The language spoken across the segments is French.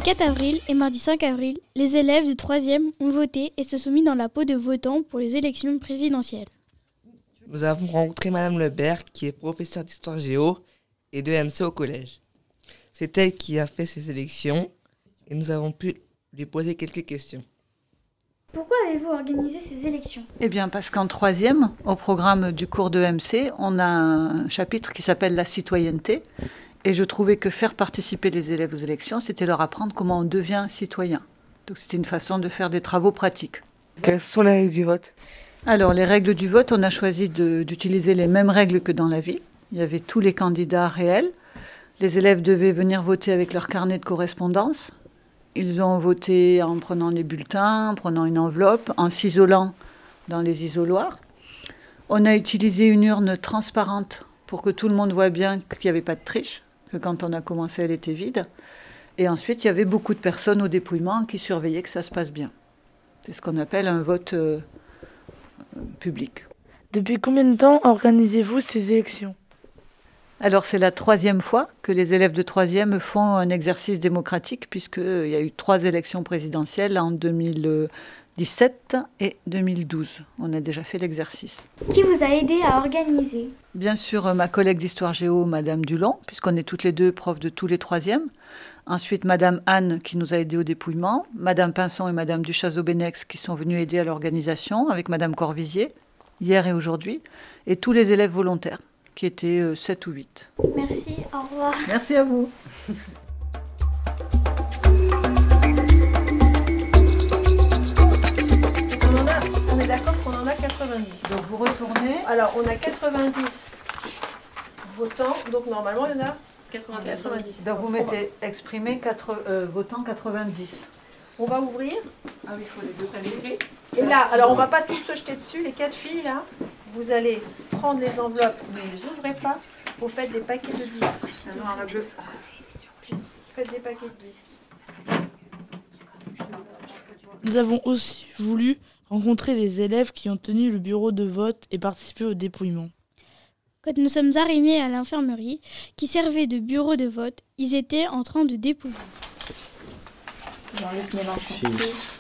4 avril et mardi 5 avril, les élèves de 3e ont voté et se sont mis dans la peau de votants pour les élections présidentielles. Nous avons rencontré Madame Lebert, qui est professeure d'histoire géo et de MC au collège. C'est elle qui a fait ces élections et nous avons pu lui poser quelques questions. Pourquoi avez-vous organisé ces élections ? Eh bien, parce qu'en 3e, au programme du cours de MC, on a un chapitre qui s'appelle la citoyenneté. Et je trouvais que faire participer les élèves aux élections, c'était leur apprendre comment on devient citoyen. Donc c'était une façon de faire des travaux pratiques. Quelles sont les règles du vote ? Alors, les règles du vote, on a choisi d'utiliser les mêmes règles que dans la vie. Il y avait tous les candidats réels. Les élèves devaient venir voter avec leur carnet de correspondance. Ils ont voté en prenant les bulletins, en prenant une enveloppe, en s'isolant dans les isoloirs. On a utilisé une urne transparente pour que tout le monde voit bien qu'il n'y avait pas de triche, que quand on a commencé, elle était vide. Et ensuite, il y avait beaucoup de personnes au dépouillement qui surveillaient que ça se passe bien. C'est ce qu'on appelle un vote public. Depuis combien de temps organisez-vous ces élections ? Alors, c'est la 3e fois que les élèves de 3e font un exercice démocratique, puisqu'il y a eu 3 élections présidentielles en 2017 et 2012. On a déjà fait l'exercice. Qui vous a aidé à organiser ? Bien sûr, ma collègue d'histoire géo, Madame Dulon, puisqu'on est toutes les deux profs de tous les 3e. Ensuite, Madame Anne, qui nous a aidés au dépouillement. Madame Pinson et Madame Duchazot-Benex, qui sont venues aider à l'organisation, avec Madame Corvisier, hier et aujourd'hui. Et tous les élèves volontaires, qui étaient 7 ou 8. Merci, au revoir. Merci à vous. On est d'accord qu'on en a 90. Donc vous retournez. Alors, on a 90 votants, donc normalement, il y en a 90. Donc vous mettez exprimé votant 90. On va ouvrir. Ah oui, il faut les deux. Et là, alors on va pas tous se jeter dessus, les 4 filles là. Vous allez prendre les enveloppes, mais ne les ouvrez pas. Vous faites des paquets de 10. Faites des paquets de 10. Nous avons aussi voulu rencontrer les élèves qui ont tenu le bureau de vote et participé au dépouillement. Quand nous sommes arrivés à l'infirmerie, qui servait de bureau de vote, ils étaient en train de dépouiller. Jean-Luc Mélenchon. 6.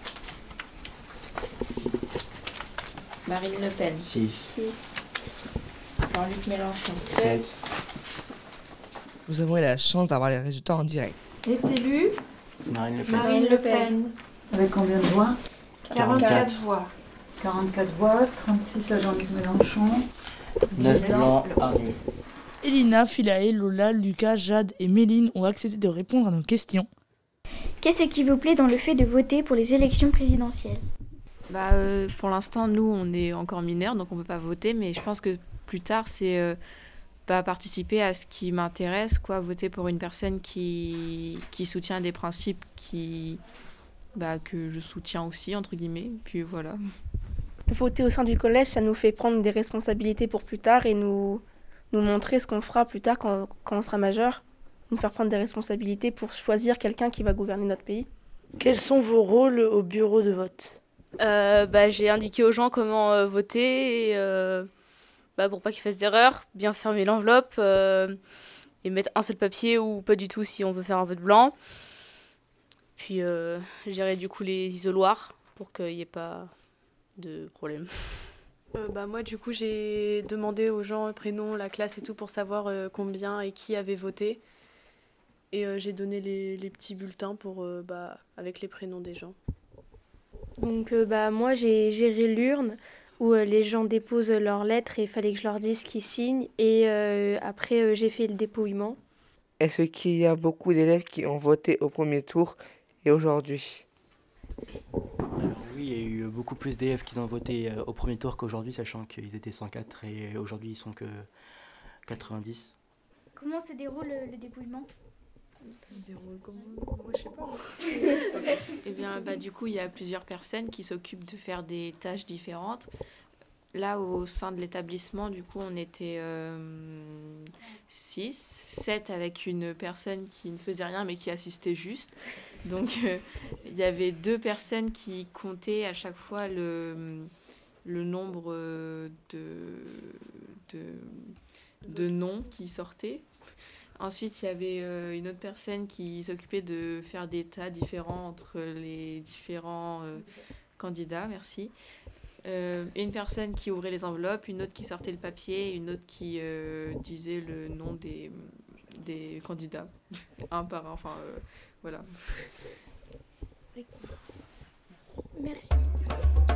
Marine Le Pen. 6. Jean-Luc Mélenchon. 7. Nous avons eu la chance d'avoir les résultats en direct. Est élue Marine Le Pen. Avec combien de voix ? 44 voix. 44 voix, 36 à Jean-Luc Mélenchon. 9 blancs, 1 nul. Elina, Philae, Lola, Lucas, Jade et Méline ont accepté de répondre à nos questions. Qu'est-ce qui vous plaît dans le fait de voter pour les élections présidentielles ? Pour l'instant, nous, on est encore mineurs, donc on ne peut pas voter, mais je pense que plus tard, c'est participer à ce qui m'intéresse, voter pour une personne qui soutient des principes que je soutiens aussi, entre guillemets, puis voilà. Voter au sein du collège, ça nous fait prendre des responsabilités pour plus tard et nous montrer ce qu'on fera plus tard quand on sera majeur, nous faire prendre des responsabilités pour choisir quelqu'un qui va gouverner notre pays. Quels sont vos rôles au bureau de vote ? J'ai indiqué aux gens comment voter pour pas qu'ils fassent d'erreurs, bien fermer l'enveloppe et mettre un seul papier ou pas du tout si on veut faire un vote blanc. Puis gérer du coup les isoloirs pour qu'il n'y ait pas de problème. Moi du coup j'ai demandé aux gens le prénom, la classe et tout pour savoir combien et qui avait voté. Et j'ai donné les petits bulletins avec les prénoms des gens. Donc moi j'ai géré l'urne où les gens déposent leurs lettres et il fallait que je leur dise qu'ils signent. Et après j'ai fait le dépouillement. Est-ce qu'il y a beaucoup d'élèves qui ont voté au premier tour et aujourd'hui ? Oui, il y a eu beaucoup plus d'élèves qui ont voté au premier tour qu'aujourd'hui, sachant qu'ils étaient 104 et aujourd'hui ils sont que 90. Comment se déroule le dépouillement ? Moi, je sais pas. Eh bien, du coup, il y a plusieurs personnes qui s'occupent de faire des tâches différentes. Là, au sein de l'établissement, du coup, on était 6, 7 avec une personne qui ne faisait rien mais qui assistait juste. Donc, il y avait 2 personnes qui comptaient à chaque fois le nombre de noms qui sortaient. Ensuite, il y avait une autre personne qui s'occupait de faire des tas différents entre les différents candidats, merci. Une personne qui ouvrait les enveloppes, une autre qui sortait le papier, une autre qui disait le nom des candidats, un par un, enfin voilà. Merci.